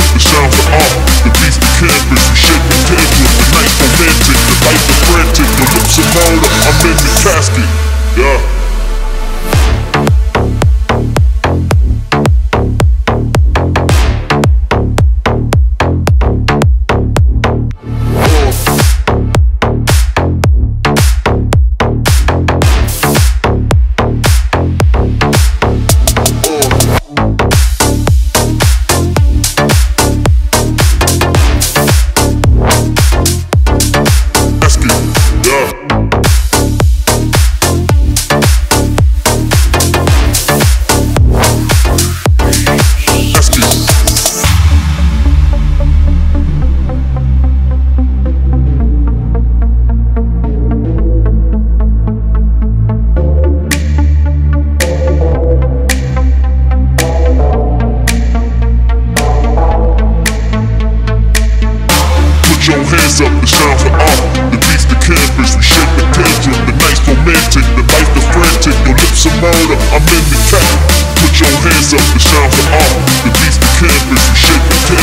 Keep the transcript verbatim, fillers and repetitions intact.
the sound of art. The beats the canvas, we shake the tantrum. The night's romantic, the light is frantic. Your lips are murder, I'm in the casket. Yeah. Put your hands up, the sound of art. The beats the canvas, we shake the tantrum. The night's romantic, the life is frantic. Your lips are murder, I'm in the cat. Put your hands up, the sound of art. The beats the canvas, we shake the tantrum.